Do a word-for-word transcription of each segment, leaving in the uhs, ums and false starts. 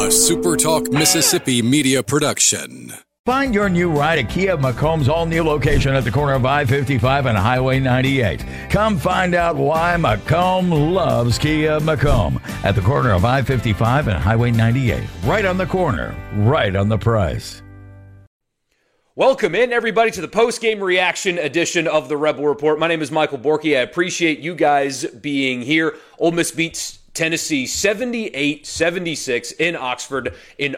a SuperTalk Mississippi media production. Find your new ride at Kia Macomb's all-new location at the corner of I fifty-five and Highway ninety-eight. Come find out why Macomb loves Kia Macomb at the corner of I fifty-five and Highway ninety-eight. Right on the corner, right on the price. Welcome in, everybody, to the post-game reaction edition of the Rebel Report. My name is Michael Borky. I appreciate you guys being here. Ole Miss beats Tennessee seventy-eight seventy-six in Oxford. An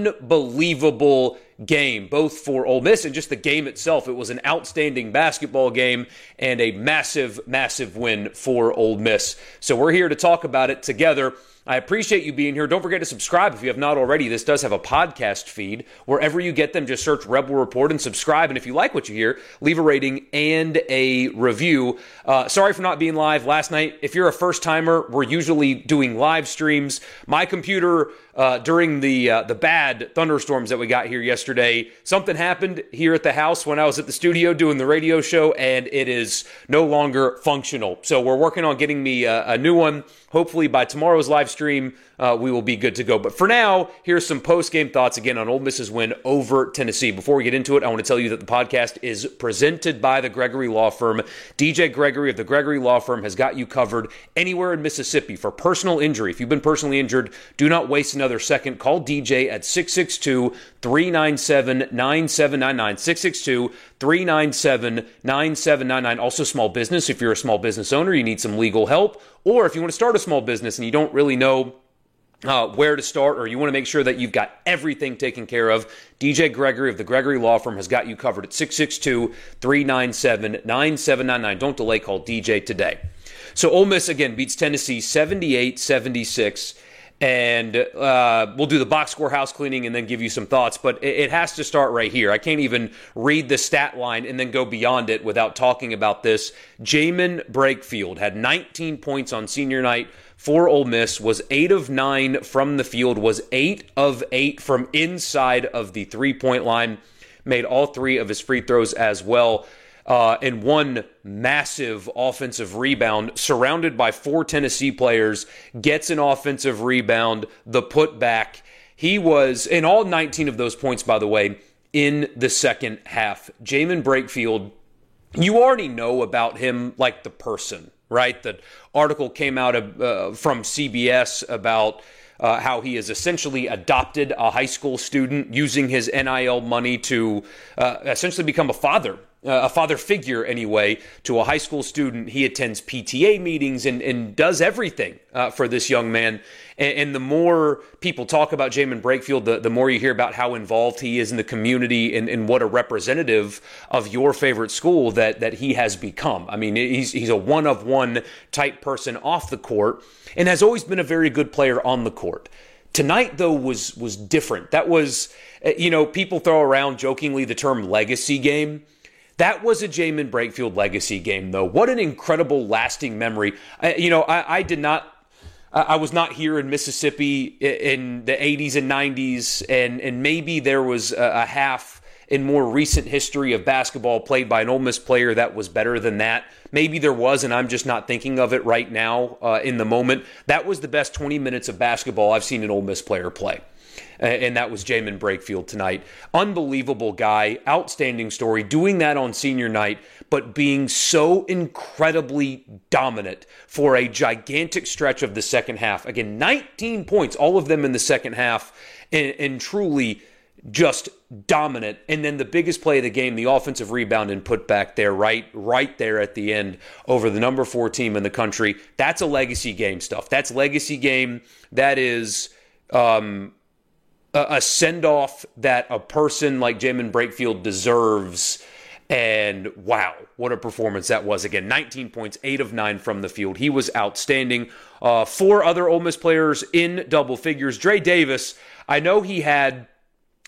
unbelievable game, both for Ole Miss and just the game itself. It was an outstanding basketball game and a massive, massive win for Ole Miss. So we're here to talk about it together. I appreciate you being here. Don't forget to subscribe if you have not already. This does have a podcast feed. Wherever you get them, just search Rebel Report and subscribe. And if you like what you hear, leave a rating and a review. Uh, sorry for not being live last night. If you're a first-timer, we're usually doing live streams. My computer, uh, during the uh, the bad thunderstorms that we got here yesterday, something happened here at the house when I was at the studio doing the radio show, and it is no longer functional. So we're working on getting me a, a new one. Hopefully by tomorrow's live stream, uh, we will be good to go. But for now, here's some post-game thoughts again on Ole Miss's win over Tennessee. Before we get into it, I want to tell you that the podcast is presented by the Gregory Law Firm. D J Gregory of the Gregory Law Firm has got you covered anywhere in Mississippi for personal injury. If you've been personally injured, do not waste another second. Call D J at six six two, three nine seven, nine seven nine nine, six six two, three nine seven, nine seven nine nine. Also small business. If you're a small business owner, you need some legal help. Or if you want to start a small business and you don't really know uh, where to start, or you want to make sure that you've got everything taken care of, D J Gregory of the Gregory Law Firm has got you covered at six six two, three nine seven, nine seven nine nine. Don't delay. Call D J today. So Ole Miss, again, beats Tennessee seventy-eight seventy-six. And uh, we'll do the box score house cleaning and then give you some thoughts. But it, it has to start right here. I can't even read the stat line and then go beyond it without talking about this. Jamin Brakefield had nineteen points on senior night for Ole Miss, was eight of nine from the field, was eight of eight from inside of the three-point line, made all three of his free throws as well. Uh, and one massive offensive rebound, surrounded by four Tennessee players, gets an offensive rebound, the putback. He was, in all nineteen of those points, by the way, in the second half. Jamin Brakefield, you already know about him like the person, right? The article came out of, uh, from C B S about Uh, how he has essentially adopted a high school student using his N I L money to uh, essentially become a father, uh, a father figure anyway, to a high school student. He attends P T A meetings and, and does everything uh, for this young man. And, and the more people talk about Jamin Brakefield, the, the more you hear about how involved he is in the community and, and what a representative of your favorite school that, that he has become. I mean, he's, he's a one-of-one type person off the court, and has always been a very good player on the court. Tonight, though, was was different. That was, you know, people throw around jokingly the term legacy game. That was a Jamin Brakefield legacy game, though. What an incredible lasting memory. I, you know, I, I did not, I was not here in Mississippi in the eighties and nineties, and, and maybe there was a, a half in more recent history of basketball played by an Ole Miss player that was better than that. Maybe there was, and I'm just not thinking of it right now uh, in the moment. That was the best twenty minutes of basketball I've seen an Ole Miss player play. And that was Jamin Brakefield tonight. Unbelievable guy, outstanding story, doing that on senior night, but being so incredibly dominant for a gigantic stretch of the second half. Again, nineteen points, all of them in the second half, and, and truly just dominant. And then the biggest play of the game, the offensive rebound and put back there, right, right there at the end over the number four team in the country. That's a legacy game stuff. That's legacy game. That is um, a, a send-off that a person like Jamin Brakefield deserves. And wow, what a performance that was. Again, nineteen points, eight of nine from the field. He was outstanding. Uh, four other Ole Miss players in double figures. Dre Davis, I know he had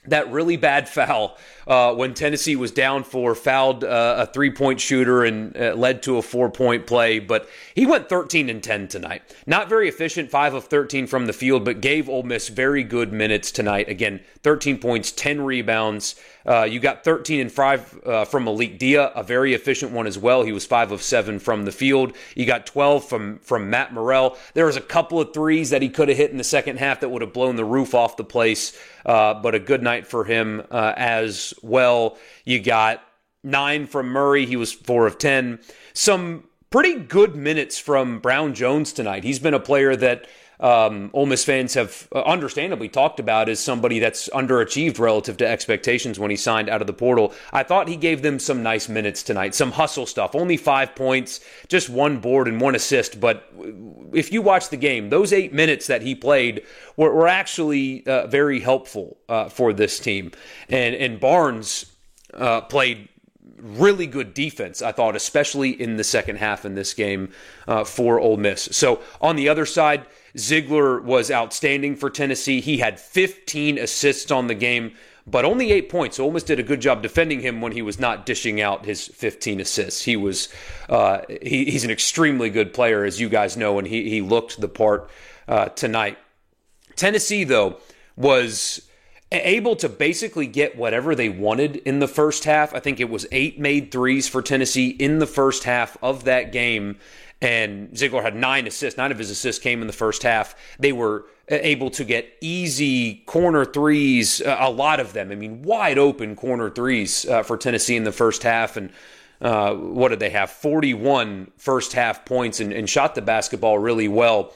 that really bad foul uh, when Tennessee was down four, fouled uh, a three-point shooter and uh, led to a four-point play. But he went thirteen and ten tonight. Not very efficient, five of thirteen from the field, but gave Ole Miss very good minutes tonight. Again, thirteen points, ten rebounds. Uh, you got thirteen and five uh, from Malik Dia, a very efficient one as well. He was five of seven from the field. You got twelve from, from Matt Morrell. There was a couple of threes that he could have hit in the second half that would have blown the roof off the place, uh, but a good night for him uh, as well. You got nine from Murray. He was four of ten. Some pretty good minutes from Brown Jones tonight. He's been a player that Um, Ole Miss fans have uh, understandably talked about as somebody that's underachieved relative to expectations when he signed out of the portal. I thought he gave them some nice minutes tonight, some hustle stuff. Only five points, just one board and one assist. But if you watch the game, those eight minutes that he played were, were actually uh, very helpful uh, for this team. And, and Barnes uh, played really good defense, I thought, especially in the second half in this game uh, for Ole Miss. So on the other side, Ziegler was outstanding for Tennessee. He had fifteen assists on the game, but only eight points. So Ole Miss did a good job defending him when he was not dishing out his fifteen assists. He was uh, he, he's an extremely good player, as you guys know, and he, he looked the part uh, tonight. Tennessee, though, was able to basically get whatever they wanted in the first half. I think it was eight made threes for Tennessee in the first half of that game. And Ziegler had nine assists. Nine of his assists came in the first half. They were able to get easy corner threes, uh, a lot of them. I mean, wide open corner threes uh, for Tennessee in the first half. And uh, what did they have? forty-one first half points and, and shot the basketball really well.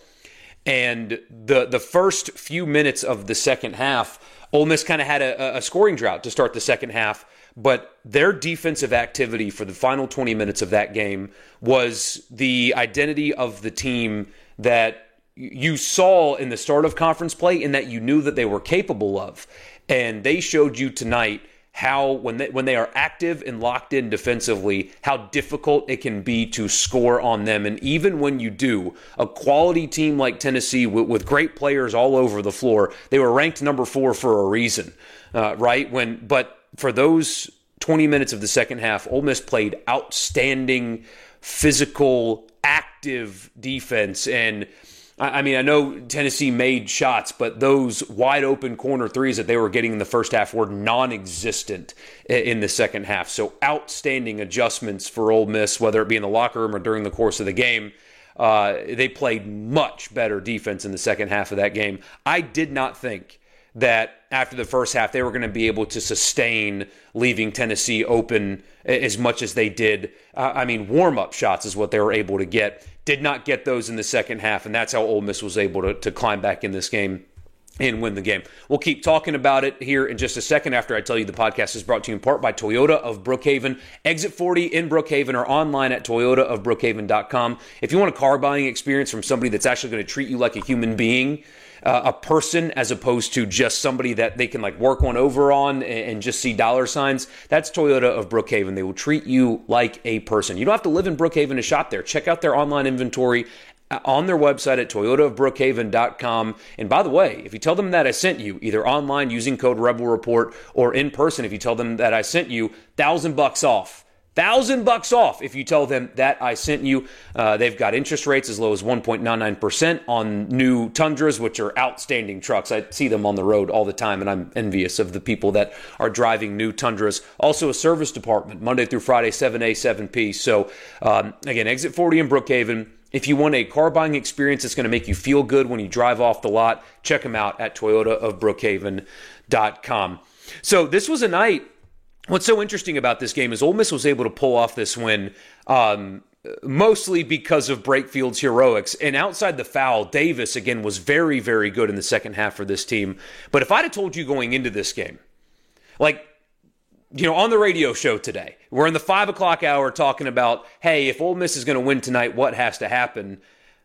And the the first few minutes of the second half, Ole Miss kind of had a, a scoring drought to start the second half. But their defensive activity for the final twenty minutes of that game was the identity of the team that you saw in the start of conference play and that you knew that they were capable of. And they showed you tonight how, when they, when they are active and locked in defensively, how difficult it can be to score on them. And even when you do, a quality team like Tennessee with, with great players all over the floor, they were ranked number four for a reason, uh, right? When, but for those twenty minutes of the second half, Ole Miss played outstanding, physical, active defense. And I mean, I know Tennessee made shots, but those wide open corner threes that they were getting in the first half were non-existent in the second half. So outstanding adjustments for Ole Miss, whether it be in the locker room or during the course of the game. Uh, they played much better defense in the second half of that game. I did not think that after the first half they were going to be able to sustain leaving Tennessee open as much as they did. Uh, I mean, warm-up shots is what they were able to get. Did not get those in the second half, and that's how Ole Miss was able to, to climb back in this game and win the game. We'll keep talking about it here in just a second after I tell you the podcast is brought to you in part by Toyota of Brookhaven. Exit forty in Brookhaven or online at toyota of brookhaven dot com. If you want a car buying experience from somebody that's actually going to treat you like a human being, uh, a person, as opposed to just somebody that they can like work one over on and, and just see dollar signs, that's Toyota of Brookhaven. They will treat you like a person. You don't have to live in Brookhaven to shop there. Check out their online inventory on their website at toyota of brookhaven dot com. And by the way, if you tell them that I sent you, either online using code Rebel Report or in person, if you tell them that I sent you, thousand bucks off. Thousand bucks off if you tell them that I sent you. Uh, they've got interest rates as low as one point nine nine percent on new Tundras, which are outstanding trucks. I see them on the road all the time, and I'm envious of the people that are driving new Tundras. Also a service department, Monday through Friday, seven A, seven P. So um, again, Exit forty in Brookhaven. If you want a car buying experience that's going to make you feel good when you drive off the lot, check them out at toyota of brookhaven dot com. So this was a night. What's so interesting about this game is Ole Miss was able to pull off this win um, mostly because of Breakfield's heroics. And outside the foul, Davis, again, was very, very good in the second half for this team. But if I'd have told you going into this game, like, you know, on the radio show today, we're in the five o'clock hour talking about, hey, if Ole Miss is going to win tonight, what has to happen?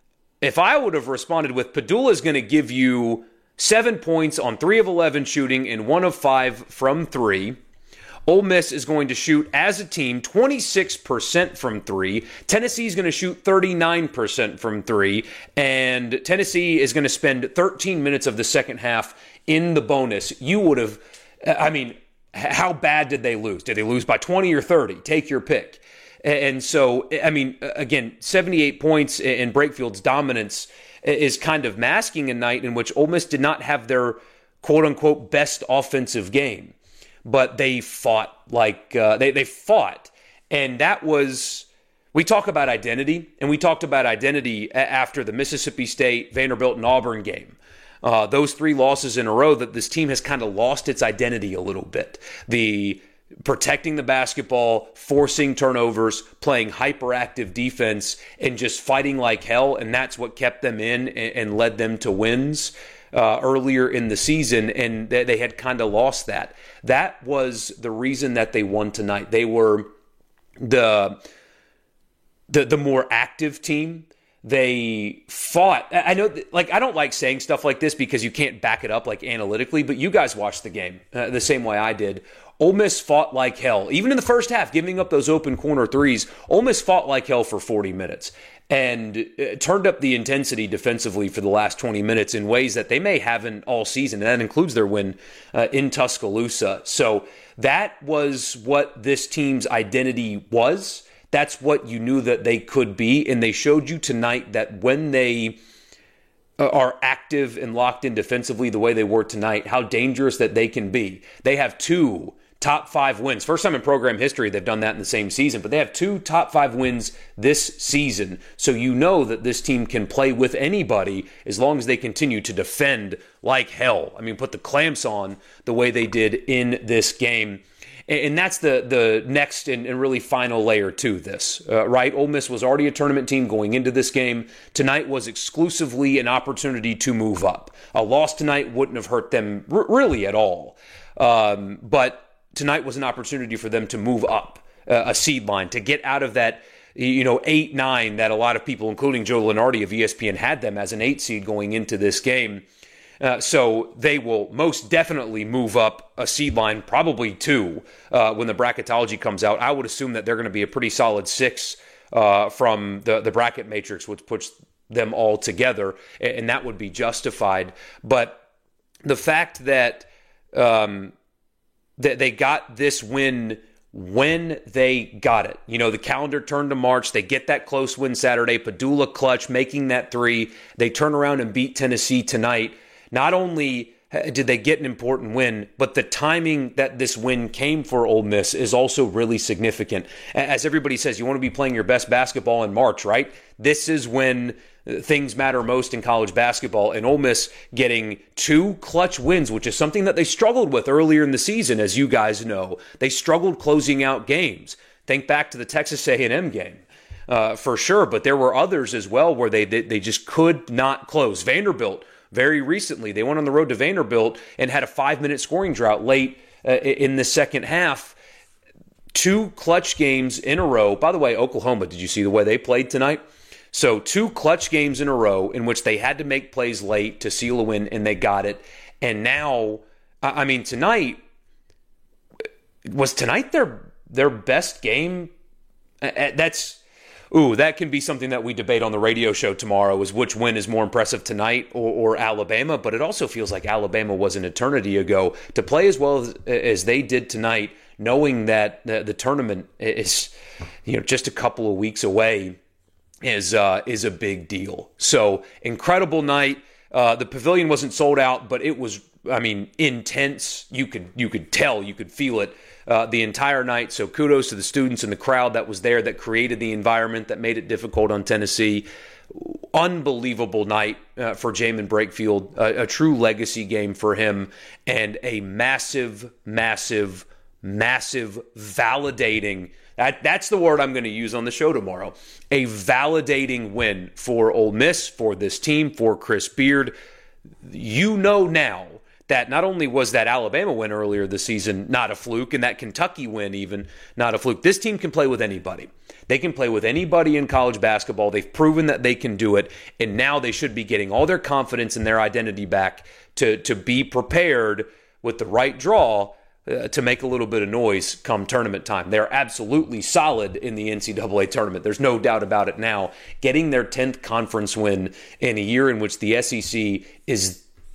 If I would have responded with Padula is going to give you seven points on three of eleven shooting and one of five from three. Ole Miss is going to shoot as a team twenty-six percent from three. Tennessee is going to shoot thirty-nine percent from three. And Tennessee is going to spend thirteen minutes of the second half in the bonus. You would have I mean, how bad did they lose? Did they lose by twenty or thirty? Take your pick. And so, I mean, again, seventy-eight points in Breakfield's dominance is kind of masking a night in which Ole Miss did not have their quote-unquote best offensive game. But they fought like uh, they, they fought. And that was, we talk about identity, and we talked about identity after the Mississippi State, Vanderbilt, and Auburn game. Uh, those three losses in a row, that this team has kind of lost its identity a little bit. The protecting the basketball, forcing turnovers, playing hyperactive defense, and just fighting like hell, and that's what kept them in and, and led them to wins uh, earlier in the season, and they, they had kind of lost that. That was the reason that they won tonight. They were the the, the more active team. They fought. I know, like, I don't like saying stuff like this because you can't back it up, like, analytically, but you guys watched the game uh, the same way I did. Ole Miss fought like hell. Even in the first half, giving up those open corner threes, Ole Miss fought like hell for forty minutes and uh, turned up the intensity defensively for the last twenty minutes in ways that they may haven't all season, and that includes their win uh, in Tuscaloosa. So that was what this team's identity was. That's what you knew that they could be, and they showed you tonight that when they are active and locked in defensively the way they were tonight, how dangerous that they can be. They have two top five wins. First time in program history they've done that in the same season, but they have two top five wins this season. So you know that this team can play with anybody as long as they continue to defend like hell. I mean, put the clamps on the way they did in this game. And that's the the next and, and really final layer to this, uh, right? Ole Miss was already a tournament team going into this game. Tonight was exclusively an opportunity to move up. A loss tonight wouldn't have hurt them r- really at all. Um, but tonight was an opportunity for them to move up uh, a seed line, to get out of that, you know, eight nine that a lot of people, including Joe Lunardi of E S P N, had them as an eight seed going into this game. Uh, so they will most definitely move up a seed line, probably two, uh, when the bracketology comes out. I would assume that they're going to be a pretty solid six uh, from the, the bracket matrix, which puts them all together, and that would be justified. But the fact that, um, that they got this win when they got it. You know, the calendar turned to March. They get that close win Saturday. Padula clutch, making that three. They turn around and beat Tennessee tonight. Not only did they get an important win, but the timing that this win came for Ole Miss is also really significant. As everybody says, you want to be playing your best basketball in March, right? This is when things matter most in college basketball, and Ole Miss getting two clutch wins, which is something that they struggled with earlier in the season, as you guys know. They struggled closing out games. Think back to the Texas A and M game. Uh, for sure, but there were others as well where they, they they just could not close. Vanderbilt, very recently, they went on the road to Vanderbilt and had a five-minute scoring drought late uh, in the second half. Two clutch games in a row. By the way, Oklahoma, did you see the way they played tonight? So two clutch games in a row in which they had to make plays late to seal a win, and they got it. And now, I mean, tonight, was tonight their their best game? That's... Ooh, that can be something that we debate on the radio show tomorrow, is which win is more impressive tonight or, or Alabama. But it also feels like Alabama was an eternity ago. To play as well as, as they did tonight, knowing that the, the tournament is, you know, just a couple of weeks away, is uh, is a big deal. So, incredible night. Uh, the pavilion wasn't sold out, but it was, I mean, intense. You could you could tell, you could feel it uh, the entire night. So kudos to the students and the crowd that was there, that created the environment that made it difficult on Tennessee. Unbelievable night uh, for Jamin Brakefield, a, a true legacy game for him, and a massive, massive, massive validating. That, that's the word I'm going to use on the show tomorrow. A validating win for Ole Miss, for this team, for Chris Beard. You know now that not only was that Alabama win earlier this season not a fluke, and that Kentucky win even not a fluke. This team can play with anybody. They can play with anybody in college basketball. They've proven that they can do it, and now they should be getting all their confidence and their identity back to, to be prepared with the right draw Uh, to make a little bit of noise come tournament time. They're absolutely solid in the N C double A tournament. There's no doubt about it now. Getting their tenth conference win in a year in which the S E C is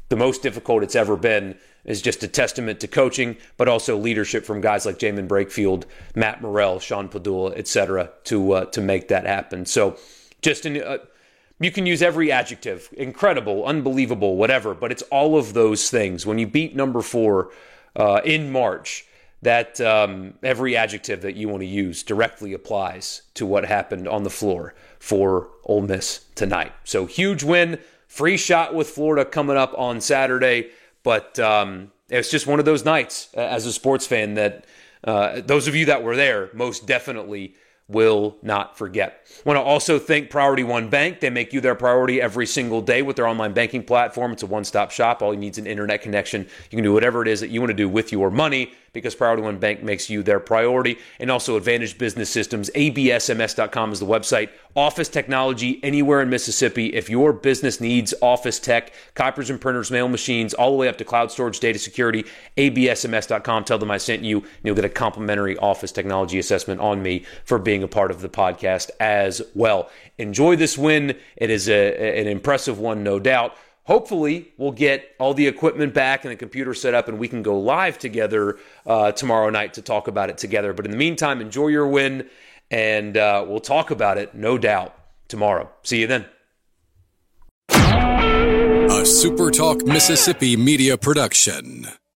the most difficult it's ever been is just a testament to coaching, but also leadership from guys like Jamin Brakefield, Matt Morrell, Sean Padula, et cetera, to uh, to make that happen. So just in, uh, you can use every adjective, incredible, unbelievable, whatever, but it's all of those things. When you beat number four uh, in March, that um, every adjective that you want to use directly applies to what happened on the floor for Ole Miss tonight. So huge win, free shot with Florida coming up on Saturday. But um, it's just one of those nights uh, as a sports fan that uh, those of you that were there most definitely will not forget. I want to also thank Priority One Bank. They make you their priority every single day with their online banking platform. It's a one-stop shop. All you need is an internet connection. You can do whatever it is that you want to do with your money because Priority One Bank makes you their priority. And also Advantage Business Systems. A B S M S dot com is the website. Office technology anywhere in Mississippi. If your business needs office tech, copiers and printers, mail machines, all the way up to cloud storage, data security, A B S M S dot com. Tell them I sent you, and you'll get a complimentary office technology assessment on me for being a part of the podcast as well. Enjoy this win. It is a, an impressive one, no doubt. Hopefully, we'll get all the equipment back and the computer set up and we can go live together uh, tomorrow night to talk about it together. But in the meantime, enjoy your win, and uh, we'll talk about it, no doubt, tomorrow. See you then. A SuperTalk Mississippi media production.